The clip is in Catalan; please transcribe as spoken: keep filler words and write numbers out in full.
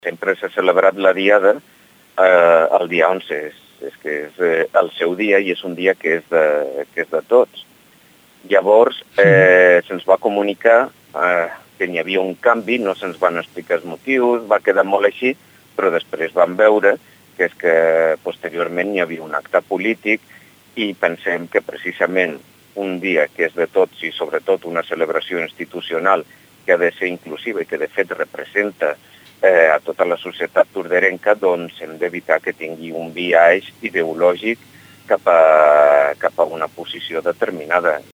Sempre s'ha celebrat la Diada eh, el dia onze, és, és que és eh, el seu dia i és un dia que és de, que és de tots. Llavors eh, se'ns va comunicar eh, que n'hi havia un canvi, no se'ns van explicar els motius, va quedar molt així, però després vam veure que és que posteriorment hi havia un acte polític i pensem que precisament un dia que és de tots i sobretot una celebració institucional que ha de ser inclusiva i que de fet representa eh, a tota la societat torderenca, doncs hem d'evitar que tingui un biaix ideològic cap a, cap a una posició determinada.